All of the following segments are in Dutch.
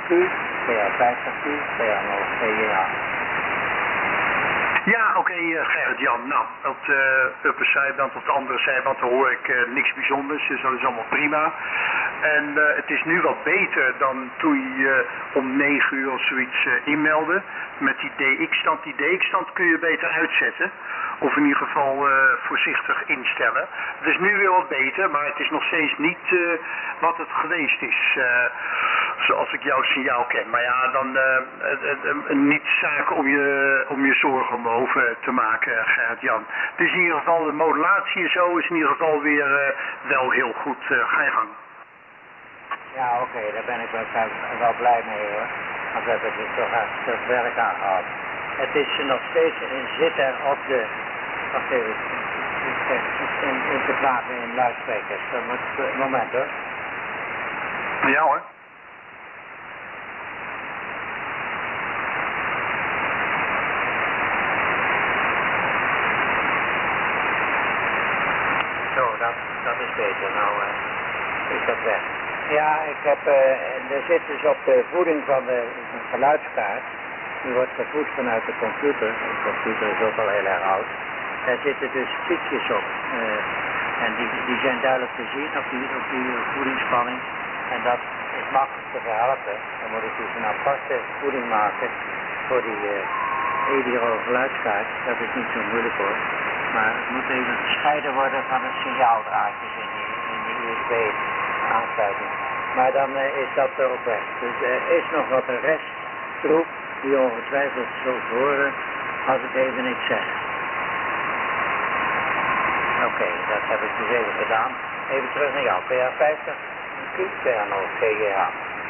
PA50Q, PA50Q, PA0GA. Ja, oké, Gerrit-Jan. Nou, op de upperzijband of de andere zijband hoor ik niks bijzonders, dus dat is allemaal prima. En het is nu wat beter dan toen je om 9 uur of zoiets inmeldde met die DX-stand. Die DX-stand kun je beter uitzetten, of in ieder geval voorzichtig instellen. Het is nu weer wat beter, maar het is nog steeds niet wat het geweest is, zoals ik jouw signaal ken. Maar ja, dan niet zaken om je zorgen over te maken, Gerrit-Jan. Dus in ieder geval de modulatie en zo is in ieder geval weer wel heel goed. Ga je gang. Ja, oké, daar ben ik wel blij mee hoor. Want we hebben er toch echt veel werk aan gehad. Het is nog steeds zitten op de... Wacht even, in te praten in luidsprekers. Dat moet een moment hoor. Ja hoor. Zo, dat is beter. Nou is dat weg. Ja, ik heb, er zit dus op de voeding van de geluidskaart, die wordt gevoed vanuit de computer. De computer is ook al heel erg oud. Daar zitten dus piekjes op. En die zijn duidelijk te zien op die voedingsspanning. En dat is makkelijk te verhelpen. Dan moet ik dus een aparte voeding maken voor die EDRO geluidskaart. Dat is niet zo moeilijk hoor. Maar het moet even gescheiden worden van de signaaldraadjes in die USB aansluiting. Maar dan is dat ook weg. Dus er is nog wat een resttroep die ongetwijfeld zult horen als ik even niks zeg. Oké, dat heb ik dus even gedaan. Even terug naar jou. PA50, Q, PA0GA.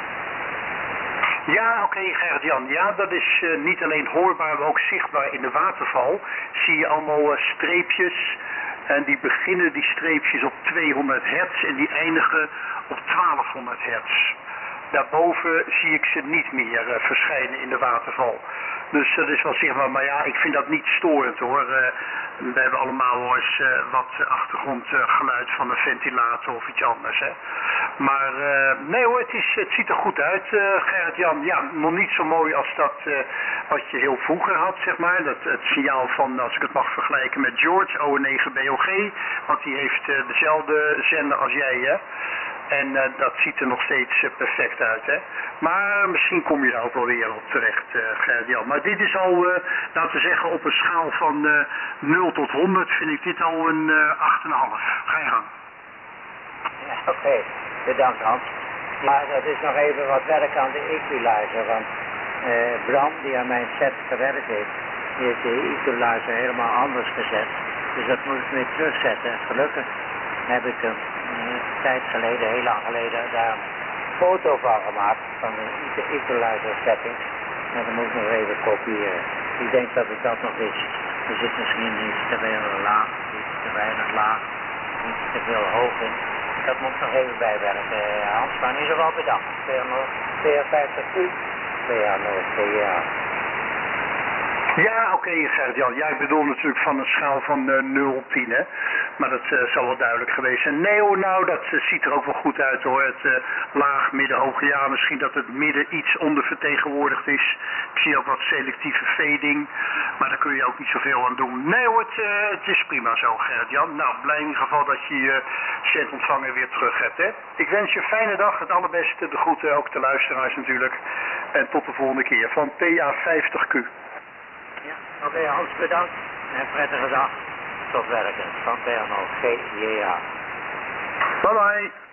Ja, oké, Gerrit-Jan. Ja, dat is niet alleen hoorbaar, maar ook zichtbaar in de waterval. Zie je allemaal streepjes. En die beginnen die streepjes op 200 hertz en die eindigen op 1200 hertz. Daarboven zie ik ze niet meer verschijnen in de waterval. Dus dat is wel zichtbaar, maar ja, ik vind dat niet storend hoor. We hebben allemaal wel eens wat achtergrondgeluid van een ventilator of iets anders. Hè. Maar nee hoor, het ziet er goed uit, Gerrit-Jan. Ja, nog niet zo mooi als dat wat je heel vroeger had, zeg maar. Het signaal van, als ik het mag vergelijken met George, ON9BOG. Want die heeft dezelfde zender als jij, hè. En dat ziet er nog steeds perfect uit, hè. Maar misschien kom je daar ook wel weer op terecht, Gerrit-Jan. Maar dit is al, laten we zeggen, op een schaal van 0 tot 100 vind ik dit al een 8,5. Ga je gang. Ja, oké. Bedankt Hans. Maar dat is nog even wat werk aan de equalizer. Want Bram, die aan mijn set gewerkt heeft, die heeft de equalizer helemaal anders gezet. Dus dat moet ik weer terugzetten. Gelukkig heb ik een tijd geleden, heel lang geleden, daar een foto van gemaakt van de equalizer settings. En dan moet ik nog even kopiëren. Ik denk dat het dat nog is. Er zit misschien iets te veel laag, iets te weinig laag, iets te veel hoog in. Dat moet ik nog even bijwerken, Hans. Maar in ieder geval bedankt. PA50Q, PA0GA. Ja, oké, Gerrit-Jan. Ja, ik bedoel natuurlijk van een schaal van 0 op 10, hè. Maar dat zal wel duidelijk geweest zijn. Nee hoor, nou, dat ziet er ook wel goed uit hoor. Het laag, midden, hoog, ja, misschien dat het midden iets ondervertegenwoordigd is. Ik zie ook wat selectieve fading, maar daar kun je ook niet zoveel aan doen. Nee hoor, het is prima zo, Gerrit-Jan. Nou, blij in ieder geval dat je je centontvanger weer terug hebt, hè. Ik wens je een fijne dag, het allerbeste, de groeten ook de luisteraars natuurlijk. En tot de volgende keer van PA50Q. Ja, oké, Hans, bedankt. En prettige dag. Tot werken. Van PA0GA. Bye bye.